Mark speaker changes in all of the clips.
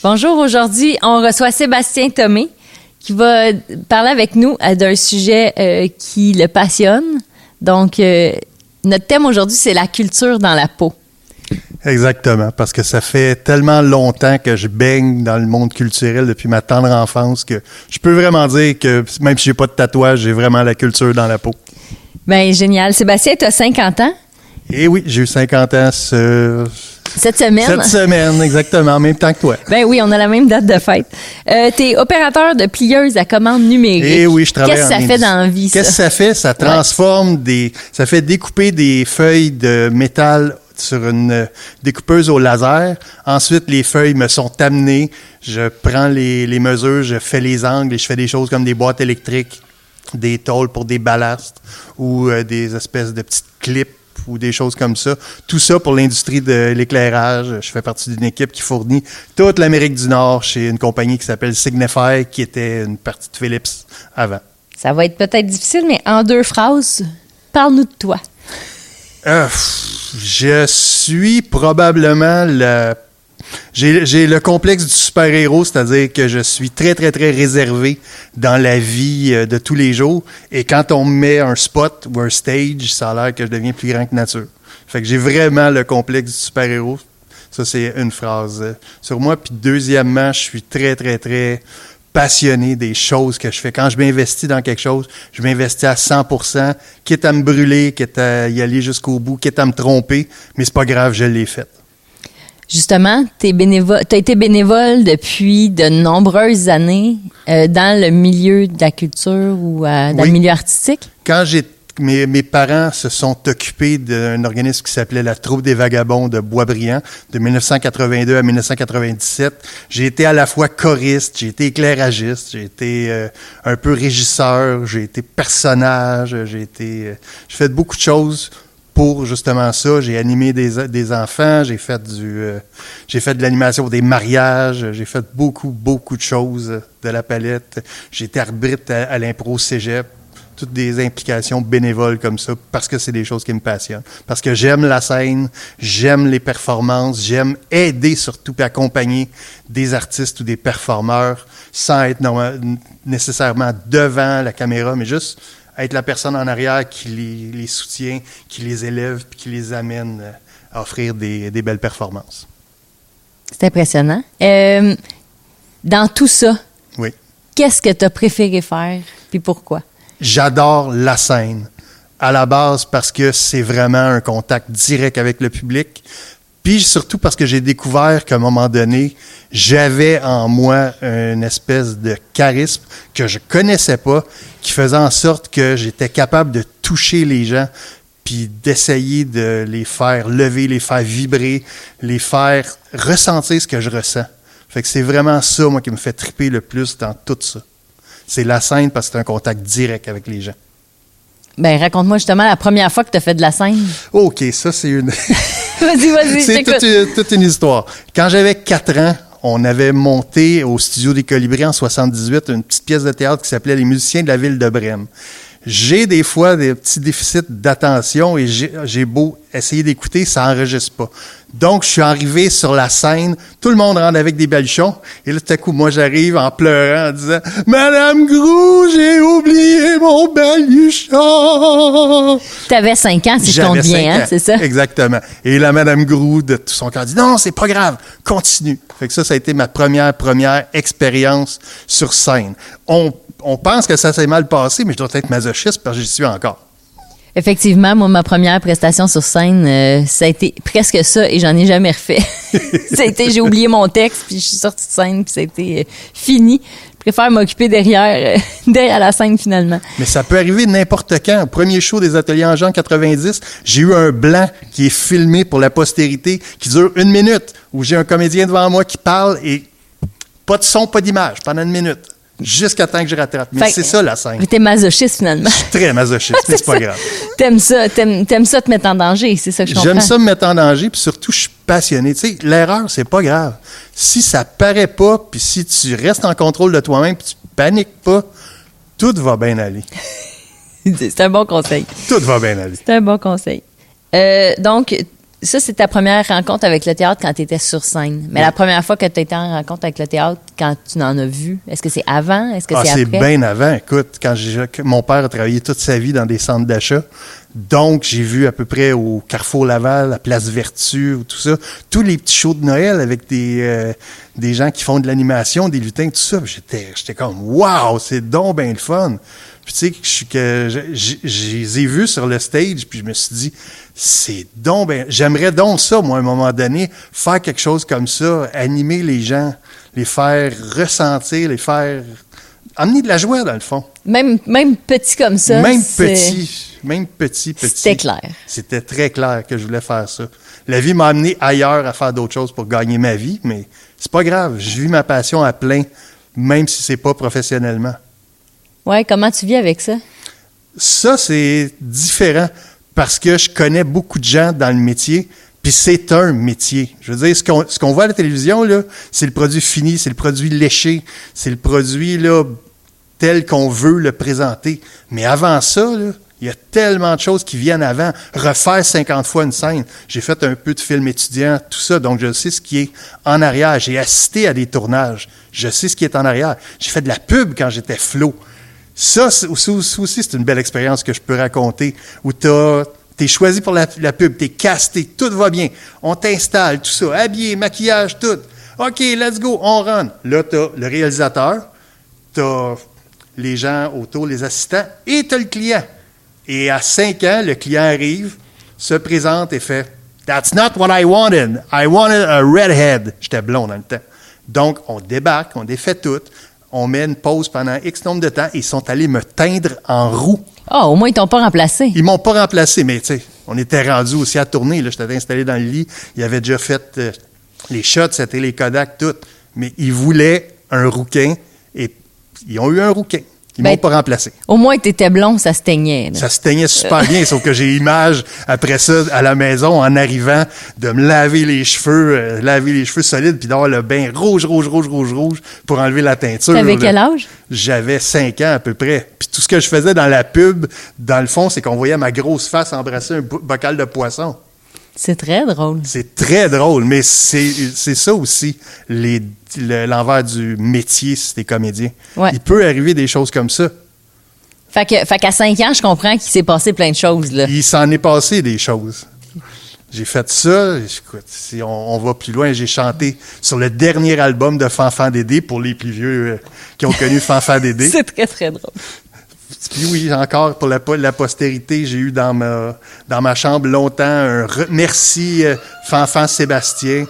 Speaker 1: Bonjour, aujourd'hui, on reçoit Sébastien Thomé qui va parler avec nous d'un sujet qui le passionne. Donc, notre thème aujourd'hui, c'est la culture dans la peau.
Speaker 2: Exactement, parce que ça fait tellement longtemps que je baigne dans le monde culturel depuis ma tendre enfance que je peux vraiment dire que même si j'ai pas de tatouage, j'ai vraiment la culture dans la peau.
Speaker 1: Bien, génial. Sébastien, tu as 50 ans?
Speaker 2: Eh oui, j'ai eu 50 ans
Speaker 1: cette semaine?
Speaker 2: Cette semaine, exactement, en même temps que toi.
Speaker 1: Ben oui, on a la même date de fête. Tu es opérateur de plieuse à commande numérique.
Speaker 2: Eh oui, je travaille.
Speaker 1: Qu'est-ce que ça fait dans la vie, ça?
Speaker 2: Qu'est-ce que ça fait? Ça transforme ça fait découper des feuilles de métal sur une découpeuse au laser. Ensuite, les feuilles me sont amenées. Je prends les mesures, je fais les angles et je fais des choses comme des boîtes électriques, des tôles pour des ballasts ou des espèces de petites clips ou des choses comme ça. Tout ça pour l'industrie de l'éclairage. Je fais partie d'une équipe qui fournit toute l'Amérique du Nord chez une compagnie qui s'appelle Signify, qui était une partie de Philips avant.
Speaker 1: Ça va être peut-être difficile, mais en 2 phrases, parle-nous de toi.
Speaker 2: Je suis probablement J'ai le complexe du super-héros, c'est-à-dire que je suis très, très, très réservé dans la vie de tous les jours. Et quand on me met un spot ou un stage, ça a l'air que je deviens plus grand que nature. Fait que j'ai vraiment le complexe du super-héros. Ça, c'est une phrase sur moi. Puis deuxièmement, je suis très, très, très passionné des choses que je fais. Quand je m'investis dans quelque chose, je m'investis à 100%, quitte à me brûler, quitte à y aller jusqu'au bout, quitte à me tromper. Mais c'est pas grave, je l'ai fait.
Speaker 1: Justement, tu as été bénévole depuis de nombreuses années dans le milieu de la culture ou dans le milieu artistique.
Speaker 2: Quand mes parents se sont occupés d'un organisme qui s'appelait la Troupe des Vagabonds de Boisbriand de 1982 à 1997. J'ai été à la fois choriste, j'ai été éclairagiste, j'ai été un peu régisseur, j'ai été personnage, j'ai fait beaucoup de choses pour justement ça. J'ai animé des enfants, j'ai fait de l'animation pour des mariages, j'ai fait beaucoup, beaucoup de choses de la palette. J'ai été arbitre à l'impro cégep. Toutes des implications bénévoles comme ça, parce que c'est des choses qui me passionnent. Parce que j'aime la scène, j'aime les performances, j'aime aider surtout et accompagner des artistes ou des performeurs sans être nécessairement devant la caméra, mais juste être la personne en arrière qui les soutient, qui les élève puis qui les amène à offrir des belles performances.
Speaker 1: C'est impressionnant. Dans tout ça,
Speaker 2: oui. Qu'est-ce
Speaker 1: que tu as préféré faire puis pourquoi?
Speaker 2: J'adore la scène, à la base parce que c'est vraiment un contact direct avec le public, puis surtout parce que j'ai découvert qu'à un moment donné, j'avais en moi une espèce de charisme que je connaissais pas, qui faisait en sorte que j'étais capable de toucher les gens, puis d'essayer de les faire lever, les faire vibrer, les faire ressentir ce que je ressens. Fait que c'est vraiment ça, moi, qui me fait triper le plus dans tout ça. C'est la scène parce que c'est un contact direct avec les gens.
Speaker 1: Bien, raconte-moi justement la première fois que tu as fait de la scène.
Speaker 2: OK, ça, c'est une...
Speaker 1: Vas-y,
Speaker 2: c'est toute une histoire. Quand j'avais 4 ans, on avait monté au Studio des Colibris en 78 une petite pièce de théâtre qui s'appelait « Les musiciens de la ville de Brême ». J'ai des fois des petits déficits d'attention et j'ai beau essayer d'écouter, ça n'enregistre pas. Donc, je suis arrivé sur la scène, tout le monde rentre avec des baluchons, et là, tout à coup, moi, j'arrive en pleurant, en disant « Madame Groux, j'ai oublié mon baluchon! »
Speaker 1: T'avais 5 ans, si je compte bien, hein, c'est ça?
Speaker 2: Exactement. Et la Madame Groux, de tout son cœur, dit « Non, c'est pas grave, continue. » Fait que ça a été ma première expérience sur scène. On pense que ça s'est mal passé, mais je dois être masochiste parce que j'y suis encore.
Speaker 1: Effectivement, moi, ma première prestation sur scène, ça a été presque ça et j'en ai jamais refait. J'ai oublié mon texte, puis je suis sortie de scène, puis ça a été fini. Je préfère m'occuper derrière la scène, finalement.
Speaker 2: Mais ça peut arriver n'importe quand. Au premier show des Ateliers en 90, j'ai eu un blanc qui est filmé pour la postérité, qui dure 1 minute, où j'ai un comédien devant moi qui parle et pas de son, pas d'image, pendant 1 minute. Jusqu'à temps que je rattrape. Mais c'est ça, la scène.
Speaker 1: T'es masochiste, finalement.
Speaker 2: Je suis très masochiste, mais c'est pas grave.
Speaker 1: T'aimes ça te mettre en danger, c'est ça que je comprends.
Speaker 2: J'aime ça me mettre en danger, puis surtout, je suis passionné. Tu sais, l'erreur, c'est pas grave. Si ça paraît pas, puis si tu restes en contrôle de toi-même, puis tu paniques pas, tout va bien aller.
Speaker 1: C'est un bon conseil.
Speaker 2: Tout va bien aller.
Speaker 1: C'est un bon conseil. Donc, ça, c'est ta première rencontre avec le théâtre quand tu étais sur scène. Mais la première fois que tu étais en rencontre avec le théâtre, quand tu en as vu, est-ce que c'est avant? Est-ce que c'est après?
Speaker 2: C'est bien avant. Écoute, mon père a travaillé toute sa vie dans des centres d'achat. Donc, j'ai vu à peu près au Carrefour Laval, à Place Vertu, tout ça, tous les petits shows de Noël avec des gens qui font de l'animation, des lutins, tout ça. J'étais comme, wow, c'est donc bien le fun. Puis tu sais, je les ai vus sur le stage, puis je me suis dit, c'est donc bien, j'aimerais donc ça, moi, à un moment donné, faire quelque chose comme ça, animer les gens, les faire ressentir, les faire amener de la joie, dans le fond.
Speaker 1: Même petit comme ça.
Speaker 2: Même petit.
Speaker 1: C'était clair.
Speaker 2: C'était très clair que je voulais faire ça. La vie m'a amené ailleurs à faire d'autres choses pour gagner ma vie, mais c'est pas grave. Je vis ma passion à plein, même si c'est pas professionnellement.
Speaker 1: Ouais, comment tu vis avec ça?
Speaker 2: Ça, c'est différent parce que je connais beaucoup de gens dans le métier, puis c'est un métier. Je veux dire, ce qu'on voit à la télévision, là, c'est le produit fini, c'est le produit léché, c'est le produit là, tel qu'on veut le présenter. Mais avant ça, là, il y a tellement de choses qui viennent avant. Refaire 50 fois une scène. J'ai fait un peu de film étudiant, tout ça, donc je sais ce qui est en arrière. J'ai assisté à des tournages. Je sais ce qui est en arrière. J'ai fait de la pub quand j'étais flot. Ça aussi, c'est une belle expérience que je peux raconter, où t'es choisi pour la pub, t'es casté, tout va bien. On t'installe, tout ça, habillé, maquillage, tout. OK, let's go, on run. Là, t'as le réalisateur, t'as les gens autour, les assistants, et t'as le client. Et à 5 ans, le client arrive, se présente et fait « That's not what I wanted. I wanted a redhead. » J'étais blond dans le temps. Donc, on débarque, on défait tout. On met une pause pendant X nombre de temps et ils sont allés me teindre en roue.
Speaker 1: Ah, au moins, ils t'ont pas remplacé.
Speaker 2: Ils m'ont pas remplacé, mais tu sais, on était rendu aussi à tourner. Là, j'étais installé dans le lit. Ils avaient déjà fait les shots, c'était les Kodak, tout. Mais ils voulaient un rouquin et ils ont eu un rouquin. Ils m'ont pas remplacé.
Speaker 1: Au moins, t'étais blond, ça se teignait. Là.
Speaker 2: Ça se teignait super bien, sauf que j'ai l'image, après ça, à la maison, en arrivant, de me laver les cheveux solides, puis d'avoir le bain rouge, pour enlever la teinture.
Speaker 1: T'avais quel âge?
Speaker 2: J'avais 5 ans à peu près. Puis tout ce que je faisais dans la pub, dans le fond, c'est qu'on voyait ma grosse face embrasser un bocal de poisson.
Speaker 1: C'est très drôle.
Speaker 2: C'est très drôle, mais c'est ça aussi, l'envers du métier si t'es comédien.
Speaker 1: Ouais.
Speaker 2: Il peut arriver des choses comme ça.
Speaker 1: Fait qu'à 5 ans, je comprends qu'il s'est passé plein de choses, là.
Speaker 2: Il s'en est passé des choses. J'ai fait ça. Écoute, si on va plus loin, j'ai chanté sur le dernier album de Fanfan Dédé, pour les plus vieux qui ont connu Fanfan Dédé.
Speaker 1: C'est très, très drôle.
Speaker 2: Puis oui, encore pour la postérité, j'ai eu dans ma chambre longtemps un merci Fanfan Sébastien,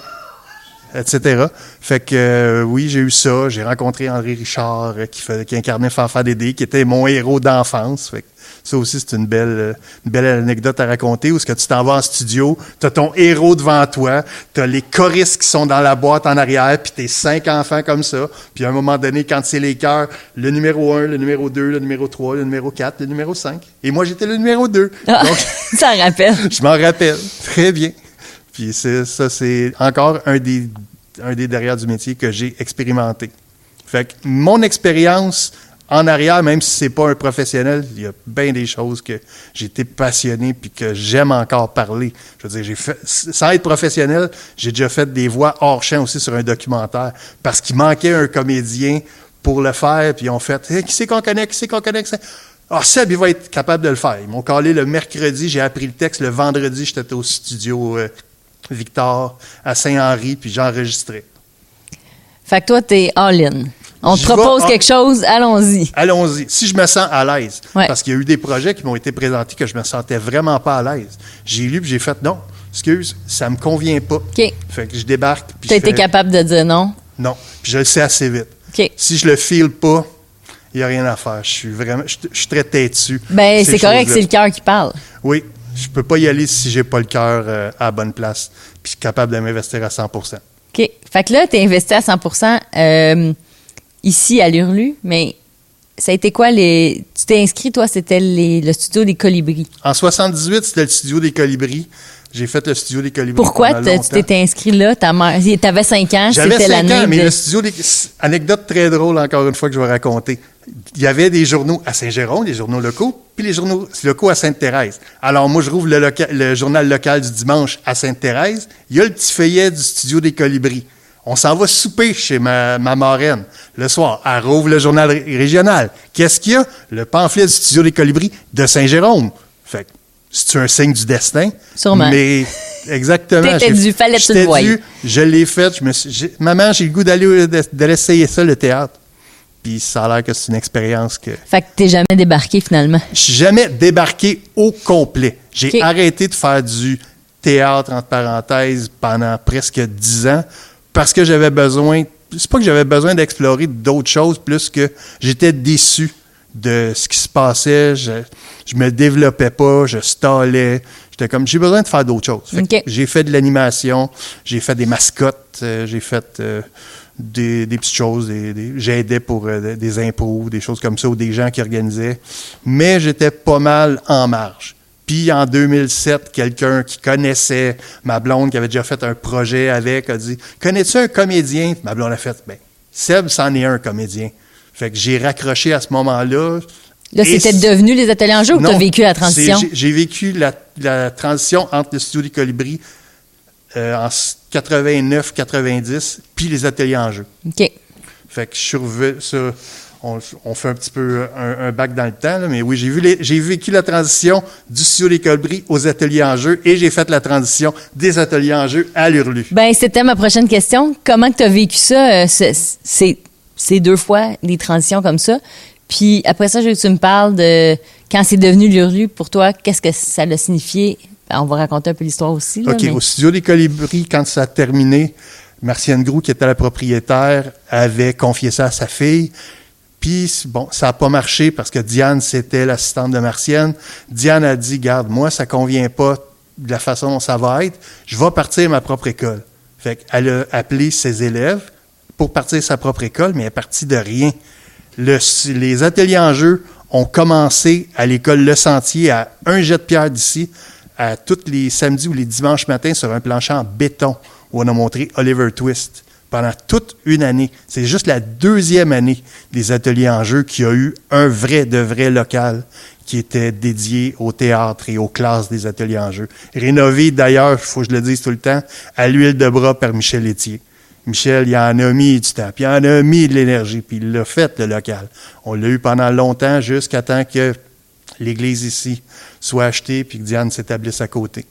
Speaker 2: etc. Fait que oui, j'ai eu ça. J'ai rencontré André Richard qui incarnait Fanfan Dédé, qui était mon héros d'enfance. Fait que ça aussi, c'est une belle anecdote à raconter, où est-ce que tu t'en vas en studio, t'as ton héros devant toi, t'as les choristes qui sont dans la boîte en arrière, puis t'es 5 enfants comme ça. Puis à un moment donné, quand c'est les chœurs, le numéro 1, le numéro 2, le numéro 3, le numéro 4, le numéro 5. Et moi, j'étais le numéro 2.
Speaker 1: Ah,
Speaker 2: donc,
Speaker 1: ça rappelle.
Speaker 2: Je m'en rappelle. Très bien. Puis c'est encore un des derrière du métier que j'ai expérimenté. Fait que mon expérience en arrière, même si c'est pas un professionnel, il y a bien des choses que j'ai été passionné puis que j'aime encore parler. Je veux dire, sans être professionnel, j'ai déjà fait des voix hors champ aussi sur un documentaire parce qu'il manquait un comédien pour le faire, puis ils ont fait hey, qui c'est qu'on connaît? Ah, Seb, il va être capable de le faire. Ils m'ont callé le mercredi, j'ai appris le texte. Le vendredi, j'étais au studio Victor à Saint-Henri, puis j'enregistrais.
Speaker 1: Fait que toi, t'es all-in. On te propose quelque chose, allons-y.
Speaker 2: Allons-y. Si je me sens à l'aise.
Speaker 1: Ouais.
Speaker 2: Parce qu'il y a eu des projets qui m'ont été présentés que je me sentais vraiment pas à l'aise. J'ai lu puis j'ai fait non, excuse, ça me convient pas.
Speaker 1: OK.
Speaker 2: Fait que je débarque.
Speaker 1: T'as été capable de dire non?
Speaker 2: Non. Puis je le sais assez vite.
Speaker 1: OK.
Speaker 2: Si je le file pas, il n'y a rien à faire. Je suis très têtu.
Speaker 1: Ben, c'est correct, c'est le cœur qui parle.
Speaker 2: Oui. Je peux pas y aller si j'ai pas le cœur à la bonne place. Puis je suis capable de m'investir à 100%.
Speaker 1: OK. Fait que là, t'es investi à 100%. Ici, à l'Hurlu, mais ça a été quoi tu t'es inscrit, toi, c'était le studio des Colibris.
Speaker 2: En 78, c'était le studio des Colibris. J'ai fait le studio des Colibris.
Speaker 1: Pourquoi tu t'étais inscrit là? T'avais 5 ans,
Speaker 2: J'avais
Speaker 1: c'était
Speaker 2: 5
Speaker 1: l'année
Speaker 2: ans, mais le studio des... Anecdote très drôle, encore une fois, que je vais raconter. Il y avait des journaux à Saint-Jérôme, des journaux locaux, puis les journaux locaux à Sainte-Thérèse. Alors, moi, je rouvre le journal local du dimanche à Sainte-Thérèse. Il y a le petit feuillet du studio des Colibris. On s'en va souper chez ma marraine le soir. Elle rouvre le journal régional. Qu'est-ce qu'il y a? Le pamphlet du studio des Colibris de Saint-Jérôme. Fait que, c'est un signe du destin.
Speaker 1: Sûrement.
Speaker 2: Mais, exactement.
Speaker 1: Fallait que tu le voies.
Speaker 2: Je l'ai fait. Maman, j'ai le goût d'aller essayer ça, le théâtre. Puis ça a l'air que c'est une expérience que...
Speaker 1: Fait que t'es jamais débarqué, finalement.
Speaker 2: Je suis jamais débarqué au complet. J'ai arrêté de faire du théâtre, entre parenthèses, pendant presque 10 ans, parce que j'avais besoin... C'est pas que j'avais besoin d'explorer d'autres choses, plus que j'étais déçu de ce qui se passait. Je me développais pas, je stallais. J'étais comme, j'ai besoin de faire d'autres choses. J'ai fait de l'animation, j'ai fait des mascottes, j'ai fait des petites choses, j'aidais pour des impros, des choses comme ça, ou des gens qui organisaient. Mais j'étais pas mal en marge. Puis en 2007, quelqu'un qui connaissait ma blonde, qui avait déjà fait un projet avec, a dit, « Connais-tu un comédien? » Ma blonde a fait, « Ben, Seb, c'en est un comédien. » Fait que j'ai raccroché à ce moment-là.
Speaker 1: Là, c'était devenu les ateliers en jeu ou tu as vécu la transition?
Speaker 2: J'ai vécu la transition entre le studio des Colibris en 89-90, puis les ateliers en jeu.
Speaker 1: OK.
Speaker 2: Fait que je suis revenu, ça, on fait un petit peu un bac dans le temps, là, mais oui, j'ai vécu la transition du studio des Colibris aux ateliers en jeu et j'ai fait la transition des ateliers en jeu à l'Hurlu.
Speaker 1: Ben, c'était ma prochaine question. Comment tu as vécu ça, ces 2 fois, des transitions comme ça? Puis après ça, je veux que tu me parles de quand c'est devenu l'Hurlu pour toi, qu'est-ce que ça a signifié? On va raconter un peu l'histoire aussi. Là,
Speaker 2: OK. Au studio des Colibris, quand ça a terminé, Martienne Groux, qui était la propriétaire, avait confié ça à sa fille. Puis, bon, ça n'a pas marché parce que Diane, c'était l'assistante de Martienne. Diane a dit, garde, moi, ça convient pas de la façon dont ça va être. Je vais partir ma propre école. Fait qu'elle a appelé ses élèves pour partir sa propre école, mais elle est partie de rien. Les ateliers en jeu ont commencé à l'école Le Sentier, à un jet de pierre d'ici, à tous les samedis ou les dimanches matins sur un plancher en béton où on a montré Oliver Twist pendant toute une année. C'est juste la 2e année des ateliers en jeu qu'il y a eu un vrai local qui était dédié au théâtre et aux classes des ateliers en jeu. Rénové d'ailleurs, il faut que je le dise tout le temps, à l'huile de bras par Michel Etier. Michel, il en a mis du temps, puis il en a mis de l'énergie, puis il l'a fait, le local. On l'a eu pendant longtemps, jusqu'à temps que l'église ici soit achetée, puis que Diane s'établisse à côté.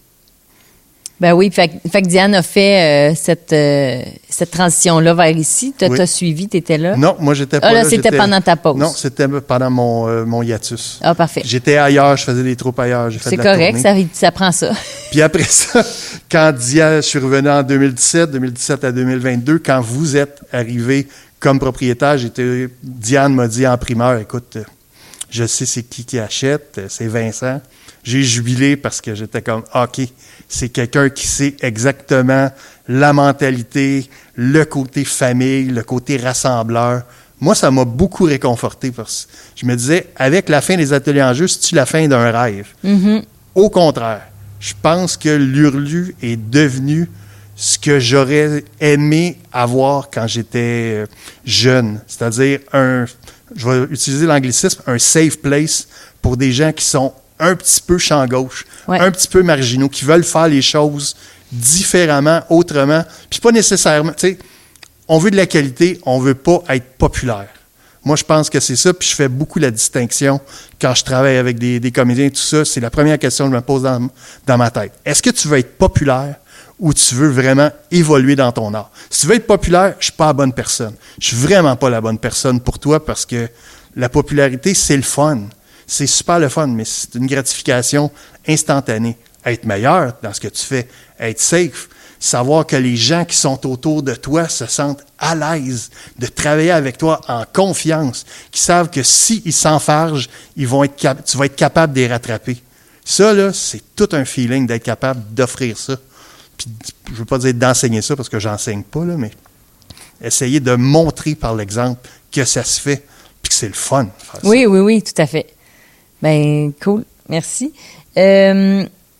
Speaker 1: Ben oui, fait que Diane a fait cette transition-là vers ici. Tu as suivi, tu étais là?
Speaker 2: Non, moi, j'étais pas là.
Speaker 1: C'était pendant ta pause?
Speaker 2: Non, c'était pendant mon hiatus.
Speaker 1: Ah, parfait.
Speaker 2: J'étais ailleurs, je faisais des troupes ailleurs.
Speaker 1: C'est correct, ça prend ça.
Speaker 2: Puis après ça, quand Diane, je suis revenu en 2017 à 2022, quand vous êtes arrivé comme propriétaire, Diane m'a dit en primeur, écoute, je sais c'est qui achète, c'est Vincent. J'ai jubilé parce que j'étais comme, OK, c'est quelqu'un qui sait exactement la mentalité, le côté famille, le côté rassembleur. Moi, ça m'a beaucoup réconforté parce que je me disais, avec la fin des ateliers en jeu, c'est-tu la fin d'un rêve?
Speaker 1: Mm-hmm.
Speaker 2: Au contraire, je pense que l'Hurlu est devenu ce que j'aurais aimé avoir quand j'étais jeune. C'est-à-dire je vais utiliser l'anglicisme, un safe place pour des gens qui sont un petit peu champ gauche, un petit peu marginaux, qui veulent faire les choses différemment, autrement. Puis pas nécessairement, tu sais, on veut de la qualité, on veut pas être populaire. Moi, je pense que c'est ça, puis je fais beaucoup la distinction quand je travaille avec des comédiens et tout ça. C'est la première question que je me pose dans ma tête. Est-ce que tu veux être populaire ou tu veux vraiment évoluer dans ton art? Si tu veux être populaire, je suis pas la bonne personne. Je suis vraiment pas la bonne personne pour toi parce que la popularité, c'est le fun. C'est super le fun, mais c'est une gratification instantanée. Être meilleur dans ce que tu fais, être safe, savoir que les gens qui sont autour de toi se sentent à l'aise de travailler avec toi en confiance, qui savent que s'ils s'enfargent, tu vas être capable de les rattraper. Ça, là, c'est tout un feeling d'être capable d'offrir ça. Puis, je ne veux pas dire d'enseigner ça parce que j'enseigne pas, là, mais essayer de montrer par l'exemple que ça se fait puis que c'est le fun.
Speaker 1: Oui, tout à fait. Ben cool, merci. Fait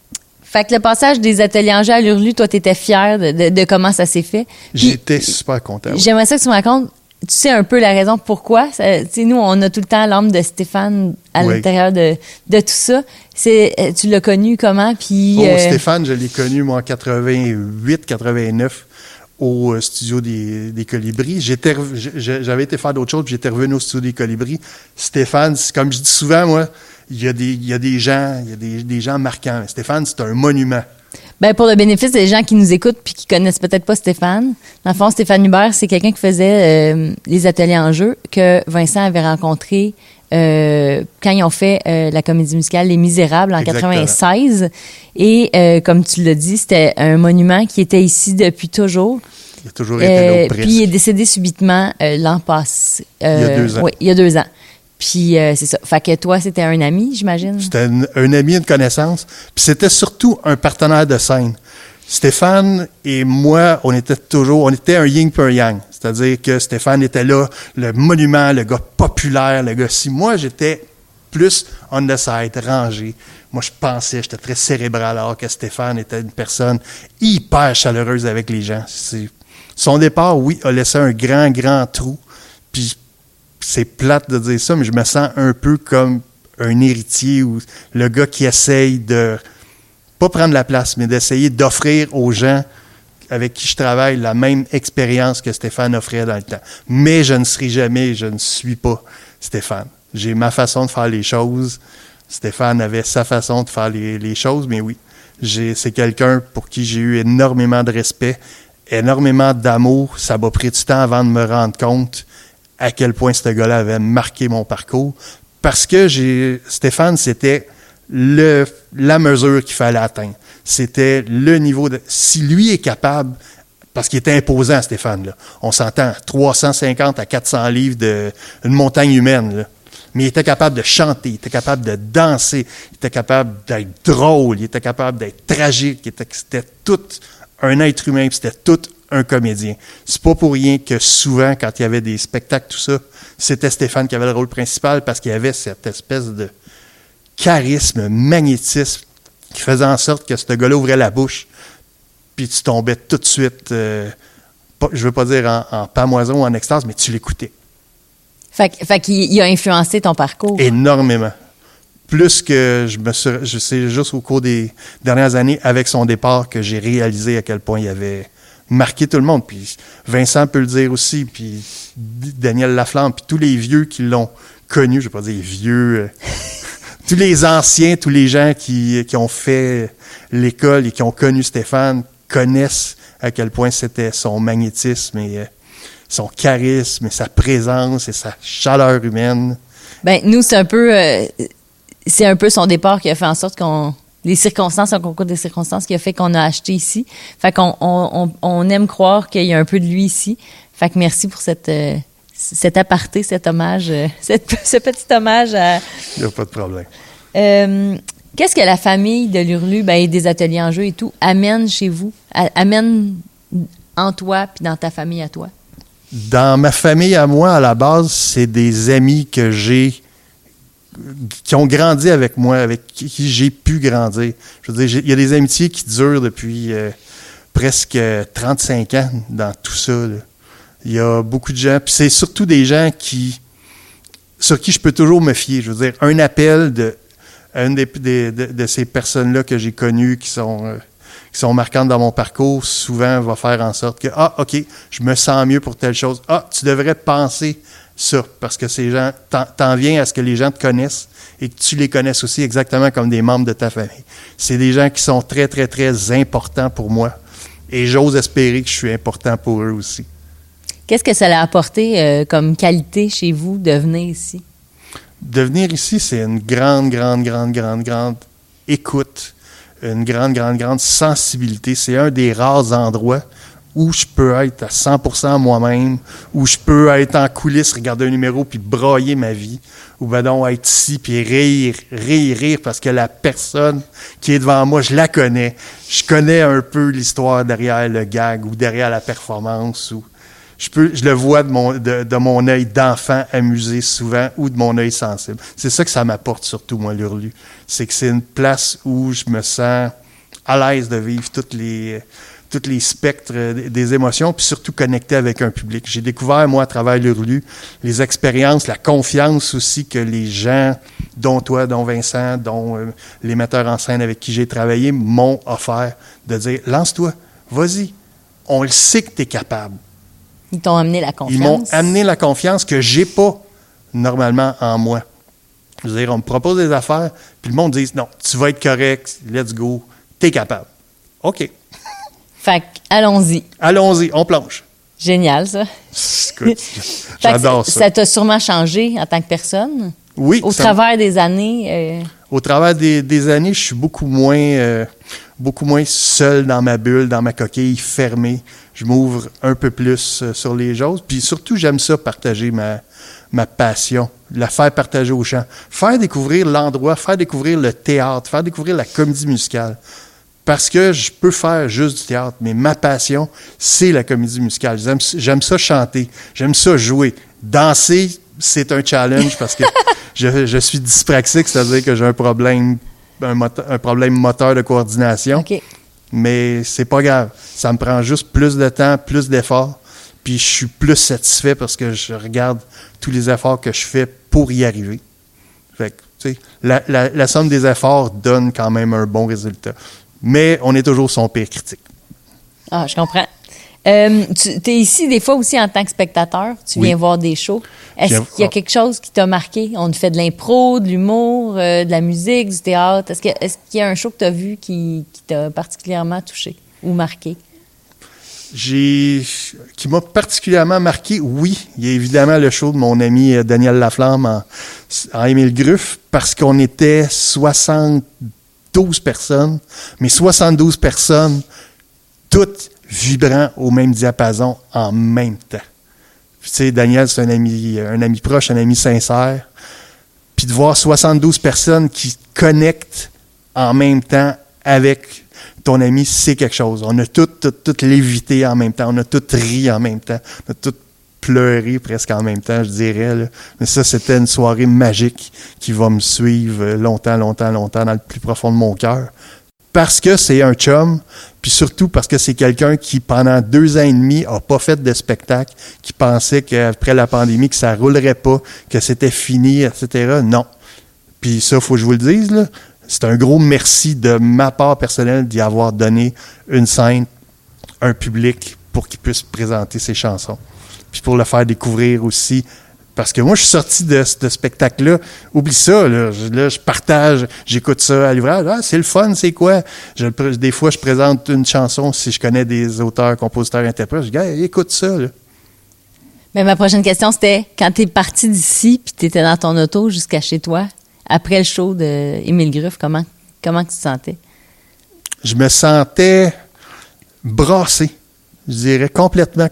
Speaker 1: Fait que le passage des ateliers en jeu à l'Hurlu, toi, t'étais fière de comment ça s'est fait. Puis,
Speaker 2: j'étais super content. Oui.
Speaker 1: J'aimerais ça que tu me racontes, tu sais un peu la raison pourquoi. Tu sais, nous, on a tout le temps l'âme de Stéphane à l'intérieur de tout ça. Tu l'as connu comment? Puis,
Speaker 2: Stéphane, je l'ai connu, moi, en 88, 89. Au studio des Colibris. J'avais été faire d'autres choses, puis j'étais revenu au studio des Colibris. Stéphane, comme je dis souvent, moi, il y a des gens marquants. Stéphane, c'est un monument.
Speaker 1: Ben, pour le bénéfice des gens qui nous écoutent puis qui connaissent peut-être pas Stéphane, dans le fond, Stéphane Hubert, c'est quelqu'un qui faisait les ateliers en jeu que Vincent avait rencontré quand ils ont fait la comédie musicale Les Misérables en 96. Et comme tu l'as dit, c'était un monument qui était ici depuis toujours.
Speaker 2: Il a toujours été là, presque.
Speaker 1: Puis il est décédé subitement l'an passé.
Speaker 2: Il y a 2 ans.
Speaker 1: Oui, il y a 2 ans. Puis c'est ça. Fait que toi, c'était un ami, j'imagine?
Speaker 2: C'était un ami, une connaissance. Puis c'était surtout un partenaire de scène. Stéphane et moi, on était un yin et un yang. C'est-à-dire que Stéphane était là, le monument, le gars populaire, le gars si. Moi, j'étais plus on the side, rangé. Moi, j'étais très cérébral, alors que Stéphane était une personne hyper chaleureuse avec les gens. Son départ, oui, a laissé un grand, grand trou. Puis c'est plate de dire ça, mais je me sens un peu comme un héritier ou le gars qui essaye de pas prendre la place, mais d'essayer d'offrir aux gens avec qui je travaille la même expérience que Stéphane offrait dans le temps. Mais je ne suis pas Stéphane. J'ai ma façon de faire les choses. Stéphane avait sa façon de faire les choses, mais oui, c'est quelqu'un pour qui j'ai eu énormément de respect, énormément d'amour. Ça m'a pris du temps avant de me rendre compte à quel point ce gars-là avait marqué mon parcours. Parce que Stéphane, c'était la mesure qu'il fallait atteindre. C'était le niveau de... Si lui est capable, parce qu'il était imposant, Stéphane, là, on s'entend, 350 à 400 livres une montagne humaine, là. Mais il était capable de chanter, il était capable de danser, il était capable d'être drôle, il était capable d'être tragique, c'était tout un être humain, puis c'était tout un comédien. C'est pas pour rien que souvent, quand il y avait des spectacles, tout ça, c'était Stéphane qui avait le rôle principal parce qu'il y avait cette espèce de charisme, magnétisme qui faisait en sorte que ce gars-là ouvrait la bouche, puis tu tombais tout de suite, je veux pas dire en pamoison ou en extase, mais tu l'écoutais.
Speaker 1: Fait qu'il a influencé ton parcours.
Speaker 2: Énormément. Plus que je sais juste au cours des dernières années, avec son départ, que j'ai réalisé à quel point il avait marqué tout le monde. Puis Vincent peut le dire aussi, puis Daniel Laflamme, puis tous les vieux qui l'ont connu, je ne vais pas dire vieux, tous les anciens, tous les gens qui ont fait l'école et qui ont connu Stéphane connaissent à quel point c'était son magnétisme et son charisme et sa présence et sa chaleur humaine. Ben
Speaker 1: nous, c'est un peu son départ qui a fait en sorte les circonstances, un concours des circonstances qui a fait qu'on a acheté ici. Fait qu'on on aime croire qu'il y a un peu de lui ici. Fait que merci pour cet aparté, cet hommage, ce petit hommage à...
Speaker 2: Il n'y a pas de problème.
Speaker 1: Qu'est-ce que la famille de l'Hurlu, des ateliers en jeu et tout, amène chez vous? Amène en toi puis dans ta famille à toi?
Speaker 2: Dans ma famille à moi, à la base, c'est des amis que j'ai qui ont grandi avec moi, avec qui j'ai pu grandir. Je veux dire, il y a des amitiés qui durent depuis presque 35 ans dans tout ça, là. Il y a beaucoup de gens, puis c'est surtout des gens sur qui je peux toujours me fier. Je veux dire, un appel de une de ces personnes-là que j'ai connues qui sont marquantes dans mon parcours, souvent va faire en sorte que, OK, je me sens mieux pour telle chose. Tu devrais penser ça, parce que ces gens, t'en viens à ce que les gens te connaissent et que tu les connaisses aussi exactement comme des membres de ta famille. C'est des gens qui sont très, très, très importants pour moi et j'ose espérer que je suis important pour eux aussi.
Speaker 1: Qu'est-ce que ça a apporté comme qualité chez vous de venir ici?
Speaker 2: De venir ici, c'est une grande écoute, une grande sensibilité. C'est un des rares endroits où je peux être à 100% moi-même, où je peux être en coulisses, regarder un numéro puis brailler ma vie, ou ben donc être ici puis rire parce que la personne qui est devant moi, je la connais. Je connais un peu l'histoire derrière le gag ou derrière la performance. Ou je le vois de mon œil d'enfant amusé souvent ou de mon œil sensible. C'est ça que ça m'apporte surtout, moi, l'Hurlu. C'est que c'est une place où je me sens à l'aise de vivre tous les spectres des émotions, puis surtout connecter avec un public. J'ai découvert, moi, à travers l'Hurlu, les expériences, la confiance aussi que les gens, dont toi, dont Vincent, dont les metteurs en scène avec qui j'ai travaillé, m'ont offert de dire « Lance-toi, vas-y, on le sait que tu es capable. »
Speaker 1: Ils t'ont amené la confiance.
Speaker 2: Ils m'ont amené la confiance que j'ai pas normalement en moi. Je veux dire, on me propose des affaires, puis le monde dit « Non, tu vas être correct, let's go, t'es capable. » OK.
Speaker 1: Fait que, allons-y.
Speaker 2: Allons-y, on plonge.
Speaker 1: Génial, ça.
Speaker 2: Écoute, j'adore ça.
Speaker 1: Ça t'a sûrement changé en tant que personne?
Speaker 2: Oui.
Speaker 1: Au travers des années?
Speaker 2: Au travers des années, je suis beaucoup moins seul dans ma bulle, dans ma coquille fermée. Je m'ouvre un peu plus sur les choses. Puis surtout, j'aime ça, partager ma passion, la faire partager aux gens. Faire découvrir l'endroit, faire découvrir le théâtre, faire découvrir la comédie musicale. Parce que je peux faire juste du théâtre, mais ma passion, c'est la comédie musicale. J'aime ça chanter, j'aime ça jouer. Danser, c'est un challenge parce que je suis dyspraxique, c'est-à-dire que j'ai un problème moteur de coordination.
Speaker 1: OK.
Speaker 2: Mais c'est pas grave. Ça me prend juste plus de temps, plus d'efforts, puis je suis plus satisfait parce que je regarde tous les efforts que je fais pour y arriver. Fait que, tu sais, la somme des efforts donne quand même un bon résultat. Mais on est toujours son pire critique.
Speaker 1: Ah, je comprends. Tu es ici des fois aussi en tant que spectateur. Tu viens voir des shows. Est-ce qu'il y a quelque chose qui t'a marqué? On fait de l'impro, de l'humour, de la musique, du théâtre. Est-ce qu'il y a un show que tu as vu qui t'a particulièrement touché ou marqué?
Speaker 2: Qui m'a particulièrement marqué, oui. Il y a évidemment le show de mon ami Daniel Laflamme en Émile Gruff, parce qu'on était 72 personnes, mais 72 personnes, toutes vibrant au même diapason en même temps. Tu sais, Daniel, c'est un ami proche, un ami sincère. Puis de voir 72 personnes qui connectent en même temps avec ton ami, c'est quelque chose. On a toutes lévité en même temps. On a toutes ri en même temps. On a toutes pleuré presque en même temps, je dirais. Là. Mais ça, c'était une soirée magique qui va me suivre longtemps dans le plus profond de mon cœur. Parce que c'est un chum, puis surtout parce que c'est quelqu'un qui, pendant 2 ans et demi, a pas fait de spectacle, qui pensait qu'après la pandémie, que ça roulerait pas, que c'était fini, etc. Non. Puis ça, faut que je vous le dise, là, c'est un gros merci de ma part personnelle d'y avoir donné une scène, un public, pour qu'il puisse présenter ses chansons. Puis pour le faire découvrir aussi. Parce que moi, je suis sorti de ce spectacle-là. Oublie ça, là, je partage, j'écoute ça à l'ouvrage. Ah, c'est le fun, c'est quoi? Des fois, je présente une chanson si je connais des auteurs, compositeurs, interprètes. Je dis, hey, écoute ça, là.
Speaker 1: Mais ma prochaine question, c'était quand tu es parti d'ici puis tu étais dans ton auto jusqu'à chez toi, après le show d'Émile Gruff, comment tu te sentais? Je
Speaker 2: me sentais brassé, je dirais, complètement.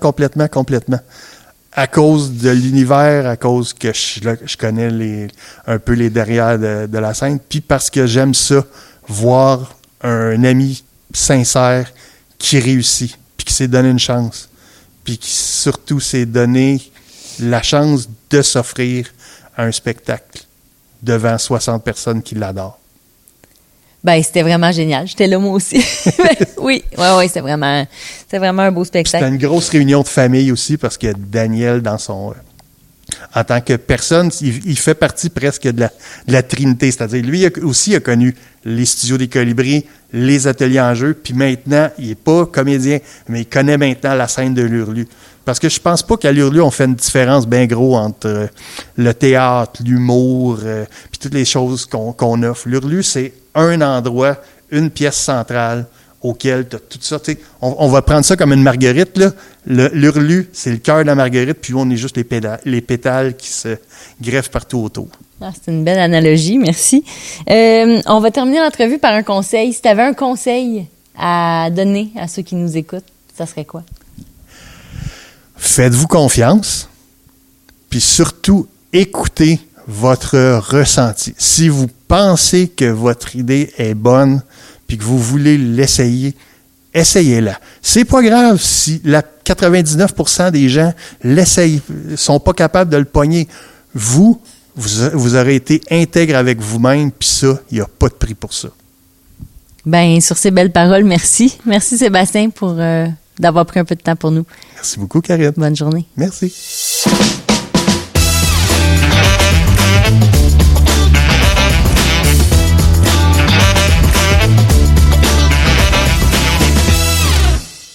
Speaker 2: À cause de l'univers, à cause que je connais un peu les derrière de la scène, puis parce que j'aime ça, voir un ami sincère qui réussit, puis qui s'est donné une chance, puis qui surtout s'est donné la chance de s'offrir à un spectacle devant 60 personnes qui l'adorent.
Speaker 1: Ben, c'était vraiment génial. J'étais là, moi aussi. Oui, c'était vraiment un beau spectacle.
Speaker 2: C'était une grosse réunion de famille aussi parce que Daniel, en tant que personne, il fait partie presque de la Trinité. C'est-à-dire, lui aussi a connu les studios des Colibris, les ateliers en jeu, puis maintenant, il n'est pas comédien, mais il connaît maintenant la scène de l'Hurlu. Parce que je pense pas qu'à l'Hurlu, on fait une différence bien gros entre le théâtre, l'humour, puis toutes les choses qu'on offre. L'Hurlu, c'est un endroit, une pièce centrale auquel tu as tout ça. On va prendre ça comme une marguerite. Là. L'Hurlu, c'est le cœur de la marguerite, puis on est juste les pétales qui se greffent partout autour.
Speaker 1: Ah, c'est une belle analogie, merci. On va terminer l'entrevue par un conseil. Si tu avais un conseil à donner à ceux qui nous écoutent, ça serait quoi?
Speaker 2: Faites-vous confiance, puis surtout, écoutez votre ressenti. Si vous pensez que votre idée est bonne, puis que vous voulez l'essayer, essayez-la. C'est pas grave si 99% des gens l'essayent, sont pas capables de le pogner. Vous aurez été intègre avec vous-même, puis ça, il n'y a pas de prix pour ça.
Speaker 1: Ben, sur ces belles paroles, merci. Merci Sébastien pour d'avoir pris un peu de temps pour nous.
Speaker 2: Merci beaucoup, Karine.
Speaker 1: Bonne journée.
Speaker 2: Merci.